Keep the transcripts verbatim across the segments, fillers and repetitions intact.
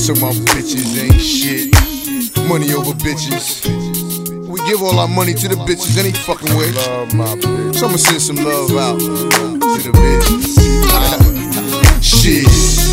So my bitches ain't shit. Money over bitches. We give all our money to the bitches any fucking way. Love my bitch. So I'ma send some love out to the bitches. Shit.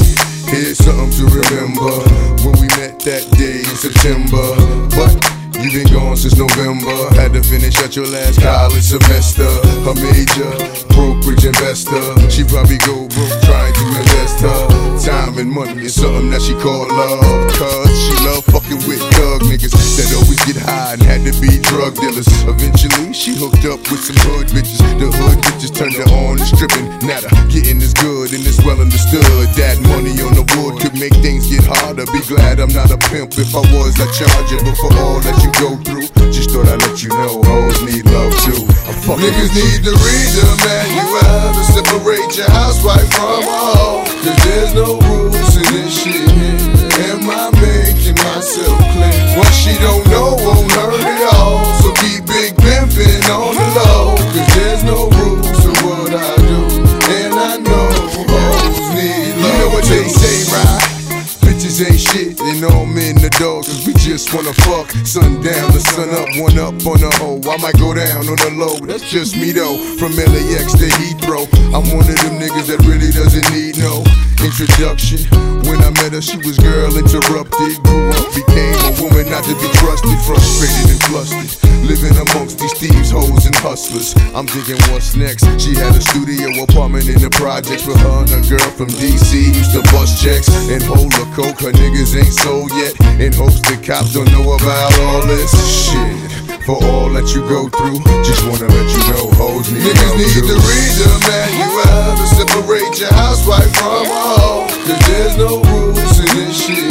Here's something to remember when we met that day in September. But you been gone since November. Had to finish out your last college semester. A major brokerage investor. She probably go broke trying to invest her time and money in something that she called love. Cause she love fucking with thug niggas that always get high and had to be drug dealers. Eventually she hooked up with some hood bitches. The hood bitches turned her on and stripping. Now the getting is good and it's well understood that money on the wood could make things get harder. Be glad I'm not a pimp. If I was, I'd charge you. But for all that you go through, just thought I'd let you know hoes need love too. Niggas need to read the manual to separate your housewife from a hoe. Cause there's no rules in this shit. Am I making myself clear? What she don't know won't hurt at all. So keep big pimpin' on the low. Cause there's no rules to what I do. And I know hoes need love. You know what they say, right? Bitches ain't shit, and all men the dogs, cause we just wanna fuck. Sun down to sun up, one up on the hoe. I might go down on the low, that's just me though. From L A X to Heathrow, I'm one of them niggas that really doesn't need no introduction. When I met her, she was girl interrupted. Grew up, became a woman not to be trusted. Frustrated and flustered, living amongst these thieves, hoes, and hustlers. I'm thinking what's next? She had a studio apartment in the projects with her and a girl from D C. Used to bust checks and hold a coke. Her niggas ain't sold yet, in hopes the cops don't know about all this shit. For all that you go through, just wanna let you know hoes need Niggas need too. To read the manual to separate your housewife from a hoe. Cause there's no rules in this shit.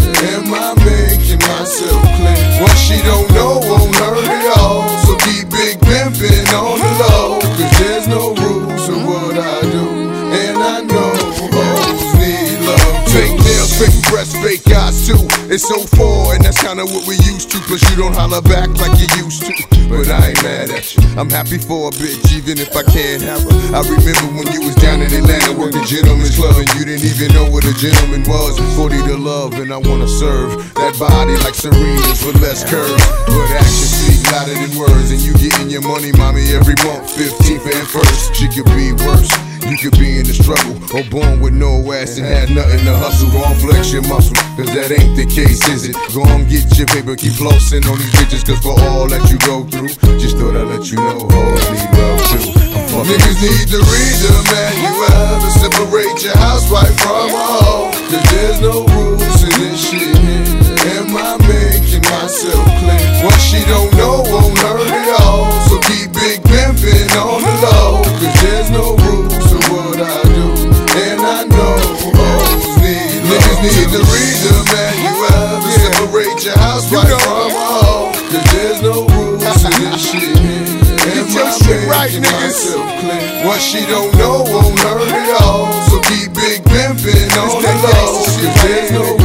Am I making myself clear? What she don't know won't hurt at all. So keep big pimpin' on the low. Cause there's no rules to what I do. And I know hoes need love. Fake nails, fake breasts, fake eyes too. It's so far, and that's kinda what we used to. Plus you don't holler back like you used to. But I ain't mad at you, I'm happy for a bitch, even if I can't have her. I remember when you was down in Atlanta working Gentleman's Club, and you didn't even know what a gentleman was. Forty to love, and I wanna serve that body like Serena's with less curves. But actions speak louder than words, and you getting your money, mommy, every month, fifteenth and first. She could be worse. You could be in the struggle, or born with no ass and had nothing to hustle. Go on, flex your muscle, cause that ain't the case, is it? Go on, get your paper, keep flossing on these bitches. Cause for all that you go through, just thought I'd let you know hoes need love too. Niggas need to read the manual to separate your housewife from a hoe. Cause there's no rules in this shit. Am I making myself clear? What she don't know won't hurt at all. So keep big pimpin' on the low. Cause there's no rules to what I do. And I know hoes need love. Niggas need to read the manual to separate your housewife from a hoe. Cause there's no rules in this shit. Am I making myself clear? What she don't know won't hurt at all. So keep big pimpin' on the low. Cause there's no